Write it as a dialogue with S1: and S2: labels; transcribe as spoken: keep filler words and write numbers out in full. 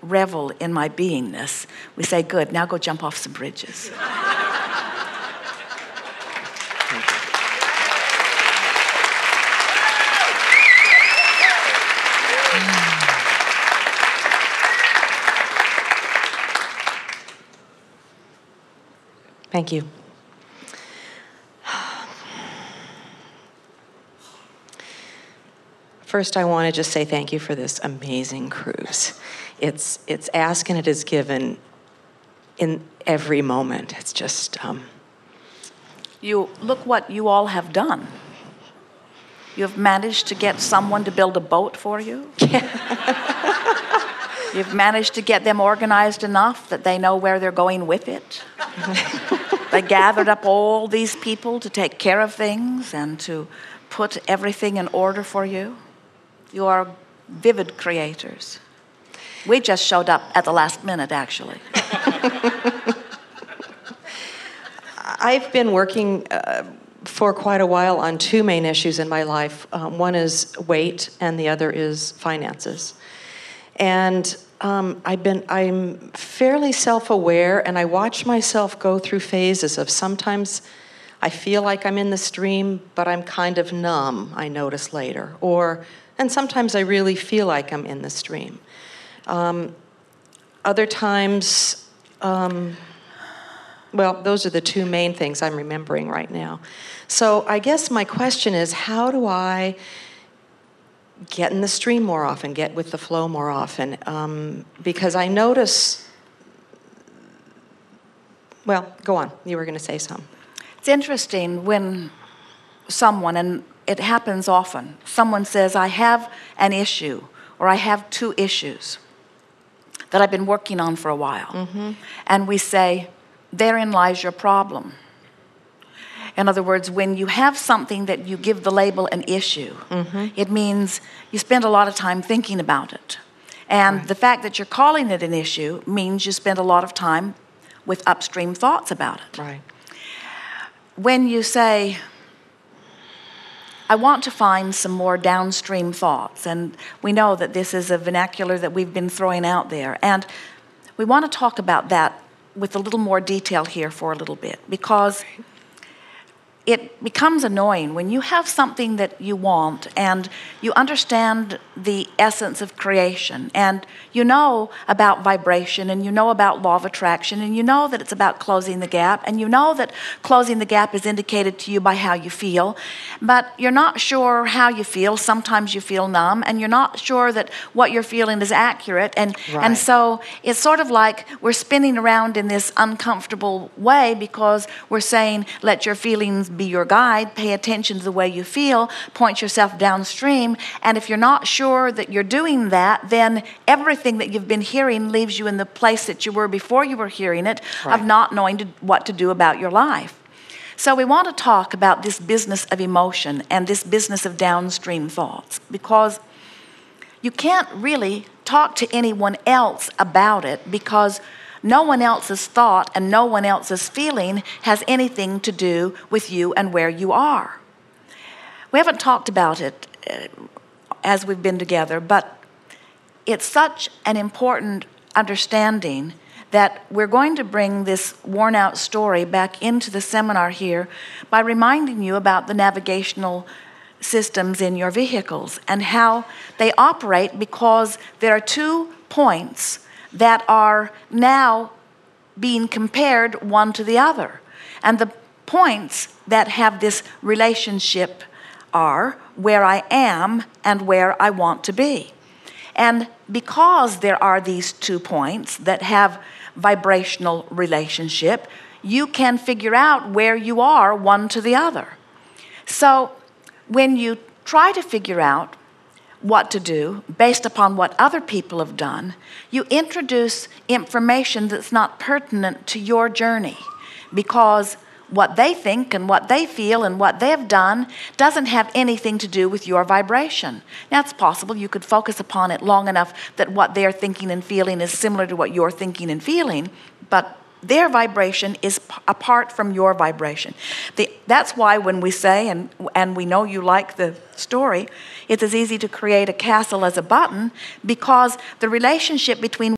S1: revel in my beingness, we say, good, now go jump off some bridges.
S2: Thank you. First, I want to just say thank you for this amazing cruise. It's, it's ask and it is given in every moment. It's just... Um...
S1: You look what you all have done. You've managed to get someone to build a boat for you. You've managed to get them organized enough that they know where they're going with it. They gathered up all these people to take care of things and to put everything in order for you. You are vivid creators. We just showed up at the last minute, actually.
S2: I've been working uh, for quite a while on two main issues in my life. Um, one is weight, and the other is finances. And um, I've been, I'm fairly self-aware, and I watch myself go through phases of sometimes I feel like I'm in the stream, but I'm kind of numb, I notice later. Or, and sometimes I really feel like I'm in the stream. Um, other times, um, well, those are the two main things I'm remembering right now. So I guess my question is, how do I get in the stream more often, get with the flow more often? Um, because I notice, well, go on, you were going to say something.
S1: It's interesting when someone, and it happens often, someone says, I have an issue, or I have two issues that I've been working on for a while. Mm-hmm. And we say, therein lies your problem. In other words, when you have something that you give the label an issue, mm-hmm. it means you spend a lot of time thinking about it. And right. the fact that you're calling it an issue means you spend a lot of time with upstream thoughts about it.
S2: Right.
S1: When you say, I want to find some more downstream thoughts, and we know that this is a vernacular that we've been throwing out there, and we want to talk about that with a little more detail here for a little bit, because it becomes annoying when you have something that you want and you understand the essence of creation and you know about vibration and you know about law of attraction and you know that it's about closing the gap and you know that closing the gap is indicated to you by how you feel, but you're not sure how you feel. Sometimes you feel numb and you're not sure that what you're feeling is accurate, and
S2: right.
S1: and so it's sort of like we're spinning around in this uncomfortable way because we're saying let your feelings be your guide, pay attention to the way you feel, point yourself downstream, and if you're not sure that you're doing that, then everything that you've been hearing leaves you in the place that you were before you were hearing it, right. of not knowing to, what to do about your life. So we want to talk about this business of emotion and this business of downstream thoughts, because you can't really talk to anyone else about it because no one else's thought and no one else's feeling has anything to do with you and where you are. We haven't talked about it uh, as we've been together, but it's such an important understanding that we're going to bring this worn-out story back into the seminar here by reminding you about the navigational systems in your vehicles and how they operate, because there are two points that are now being compared one to the other. And the points that have this relationship are where I am and where I want to be. And because there are these two points that have vibrational relationship, you can figure out where you are one to the other. So when you try to figure out what to do based upon what other people have done, you introduce information that's not pertinent to your journey, because what they think and what they feel and what they've done doesn't have anything to do with your vibration. Now, it's possible you could focus upon it long enough that what they're thinking and feeling is similar to what you're thinking and feeling, but their vibration is p- apart from your vibration. The, that's why when we say, and, and we know you like the story, it's as easy to create a castle as a button, because the relationship between